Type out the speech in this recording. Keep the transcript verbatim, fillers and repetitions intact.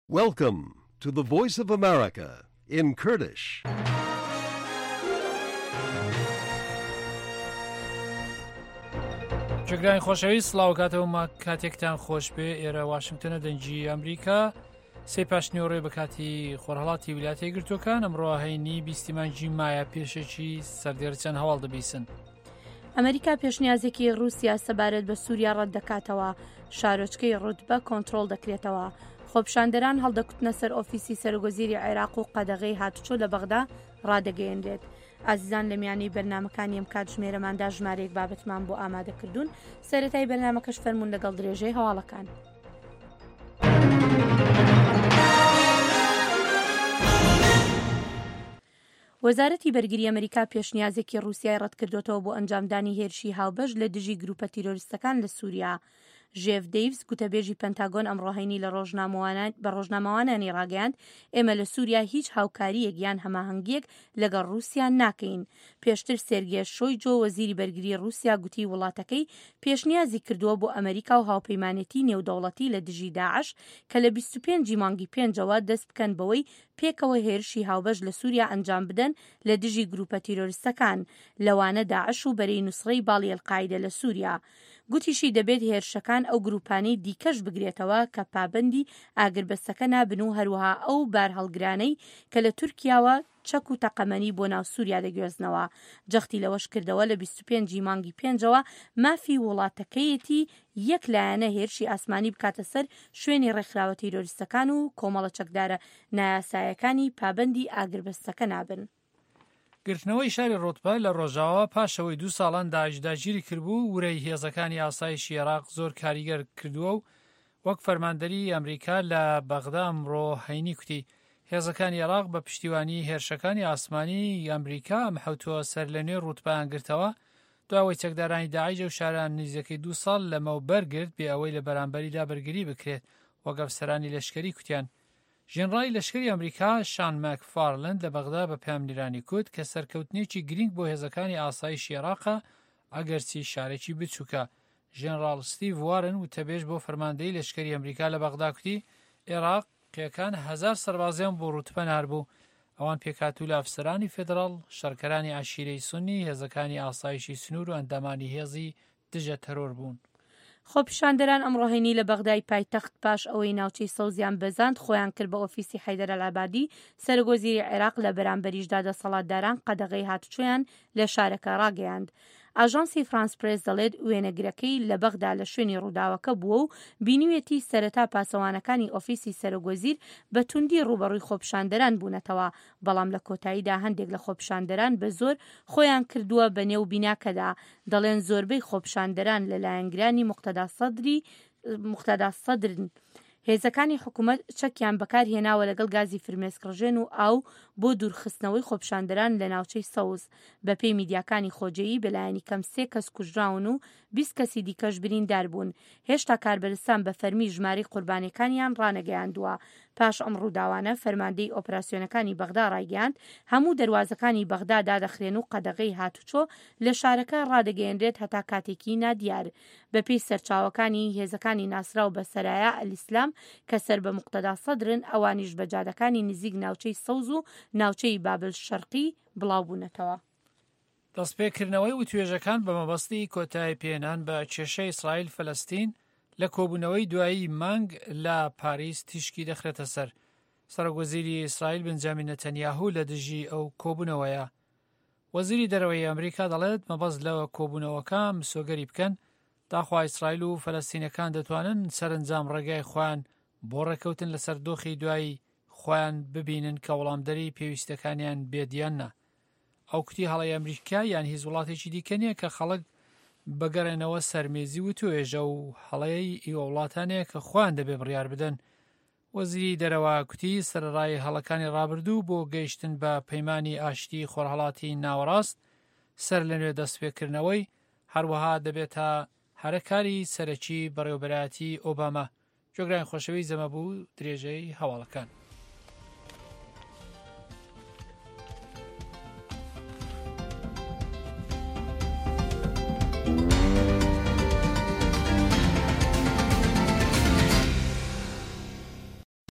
Welcome to the Voice of America in Kurdish. جگرانی خۆشەویست سڵاو کاتەوە کاتێکتان خۆش بێ ئێرە واشنگتنە دەنجی ئەمریکا سێ پاشنیۆڕێ بە کاتی خۆرهەڵاتی ویلایەتە یەکگرتووەکان ئەمڕۆ هەینی بیستی مانگی مایە پێشێکی سەردێڕچەند هەواڵ دەبیسن. ئەمریکا پێشنیازێکی رووسیا سەبارەت بە سووریا ڕەت دەکاتەوە، شارۆچکەی ڕوتبە کۆنتڕۆڵ دەکرێتەوە. خۆپشاندەران هەڵدەکوتنە سەر ئۆفیسی سەرۆگۆزیری عێراق و قەدەغەی هاتوچۆ لە بەغدا ڕادەگەیەنرێت. ئازیزان لە میانەی بەرنامەکانی ئەم کات ژمێرەماندا ژمارەیەک بابەتمان بۆ ئامادەکردوون. سەرەتای بەرنامەکەش فەرموون لەگەڵ درێژەی هەواڵەکان. وەزارەتی بەرگری ئەمریکا پێشنیازێکی رووسیای ڕەت کردوێتەوە بۆ ئەنجامدانی هێرشی هاوبەش لە دژی گروپە تیرۆریستەکان لە سووریا. ژێف دەیڤز گوتەبێژی پەنتاگۆن ئەم ڕۆهینی لە بە ڕۆژنامەوانانی ڕاگەیاند ئێمە لە سووریا هیچ هاوکاریەک یان هەماهەنگیەک لەگەڵ رووسیا ناکەین. پێشتر سێرگێ شۆیجۆ وەزیری بەرگری رووسیا گوتی وڵاتەکەی پێشنیازی کردووە بۆ ئەمریکا و هاوپەیمانێتی نێودەوڵەتی لە دژی داعش کە لە بیست و پێنجی مانگی پێنجەوە دەست بکەن بەوەی پێکەوە هێرشی هاوبەش لە سووریا ئەنجام بدەن لە دژی گروپە تیرۆریستەکان لەوانە داعش و بەرەی نوسڕەی باڵی ئەلقاعیدە لە سووریا. گوتیشی دەبێت هێرشەکان ئەو گروپانەی دیکەش بگرێتەوە کە پابەندی ئاگربەستەکە نابن و هەروەها ئەو بار هەڵگرانەی کە لە تورکیاوە چەک و تەقەمەنی بۆ ناو سووریا دەگوێزنەوە. جەختی لەوەش کردەوە لە بیست و پێنجی مانگی پێنجەوە مافی وڵاتەکەیەتی یەک لایەنە هێرشی ئاسمانی بکاتە سەر شوێنی ڕێکخراوە تیرۆریستەکان و کۆمەڵە چەکدارە نایاسایەکانی پابەندی ئاگربەستەکە نابن. گرتنەوەی شاری ڕۆتبە لە ڕۆژاوە پاشەوەی دوو ساڵان داعشداگیری کردبوو ورەی هێزەکانی ئاسایشی عێراق زۆر کاریگەر کردووە و وەک فەرماندەری ئەمریکا لە بەغدا ئەمڕۆ هەینی کوتی هێزەکانی عێراق بە پشتیوانی هێرشەکانی ئاسمانی ئەمریکا ئەم حوتووە سەر لە نوێ ڕوتبەیان گرتەوە دواوەی چەکدارانی داعش و شاران نزیەکەی دوو ساڵ لەمەو بەرگرت بێ ئەوەی لە بەرامبەریدا بەرگری بکرێت وەک ئەفسەرانی لەشکەری کوتیان. ژێنڕای لەشکری ئەمریکا شان ماکفارلند لە بەغدا بە پامنیرانی کوت کە سەرکەوتنێکی گرنگ بۆ هێزەکانی ئاسایشی عێراقە ئەگەرچی شارێکی بچووکە. ژێنڕال ستیڤ وارن وتەبێژ بۆ فەرماندەی لەشکری ئەمریکا لە بەغدا کوتی عێراق قیەکان هەزار سەربازیان بۆ ڕوتبە ناربوو ئەوان پێکاتوو لە ئەفسەرانی فێدراڵ شەڕکەرانی عەشیرەی سونی هێزەکانی ئاسایشی سنوور و ئەندامانی هێزی دژە تەرۆر بوون. خۆپیشاندەران ئەمڕۆهێنی لە بەغدای پایتەخت پاش ئەوەی ناوچەی سەوزیان بەزاند خۆیان کرد بە ئۆفیسی حەیدەر ئەلعەبادی سەرۆگۆزیری عێراق لە بەرامبەریشدا دەسەڵاتداران قەدەغەی هاتوچۆیان لە شارەکە ڕاگەیاند. ئاژانسی فرانس پرێس دەڵێت وێنەگرەکەی لە بەغدا لە شوێنی ڕووداوەکە بووە و بینیوێتی سەرەتا پاسەوانەکانی ئۆفیسی سەرۆگۆزیر بە توندی ڕوبەڕووی خۆپیشاندەران بوونەتەوە، بەڵام لە کۆتاییدا هەندێک لە خۆپیشاندەران بە زۆر خۆیان کردووە بە نێو بیناکەدا. دەڵێن زۆربەی خۆپیشاندەران لەلایەنگرانی موقتەدا سەدری موقتەدا سەدرن. هێزەکانی حکوومەت چەکیان بەکار هێناوە لەگەڵ گازی فرمێسکڕژێن و ئاو بۆ دوورخستنەوەی خۆپیشاندەران لە ناوچەی سەوز. بە پێی میدیاکانی خۆجەیی بەلایەنی کەم سێ کەس کوژراون و بیست کەسی دیکەش بریندار بوون. هێشتا کاربەرستان بە فەرمی ژمارەی قوربانیەکانیان ڕانەگەیاندووە. پاش ئەم ڕووداوانە فەرماندەی ئۆپراسیۆنەکانی بەغدا ڕایگەیاند هەموو دەواازەکانی بەغدا دادەخرێن و قەدەغەی هاتوچۆ لە شارەکە ڕادەگەیەنرێت هەتا کاتێکی نادیار. بەپێی سەرچاوەکانی هێزەکانی ناسراو بە سەرایە ئەلیسلام کە سەر بە موقتەدا سەدرن ئەوانیش بە جادەکانی نزیک ناوچەی سەوز و ناوچەی بابل شەرقی بڵاوبوونەتەوە. دەستپێکردنەوەی و توێژەکان بە مەبەستی کۆتایی پێێنان بە کێشەی ئیسرائیل فەلەستین لە کۆبوونەوەی دوایی مانگ لە پاریس تیشکی دەخرێتە سەر. سەرۆگۆزیری ئیسرائیل بنجامین نەتەنیاهو لە دژی ئەو کۆبوونەوەیە. وەزیری دەرەوەی ئەمریکا دەڵێت مەبەست لەوە کۆبوونەوەکە مسۆگەری بکەن داخوا ئیسرائیل و فەلەستینەکان دەتوانن سەرنجام ڕێگای خۆیان بۆ ڕێکەوتن لەسەر دۆخی دوایی خۆیان ببینن کە وەڵامدەری پێویستەکانیان بێدیاننا. ئەو کوتی هەڵی ئەمریکا یان هیچ وڵاتێکی دیکە نییە کە خەڵک بەگەڕێنەوە سەرمێزی و توێژە و هەڵەیەی ئیوە وڵاتانەیە کە خۆیان دەبێ بڕیار بدەن. وەزیری دەرەوە کوتی سەرڕای هەڵەکانی ڕابردوو بۆ گەیشتن بە پەیمانی ئاشتی خۆرهەڵاتی ناوەڕاست سەر لە نوێ دەستپێکردنەوەی هەروەها دەبێتە هەرەکاری سەرەکی بەڕێوەبەرایەتی ئۆباما. جۆگرانی خۆشەوی زەمە بوو درێژەی هەواڵەکان.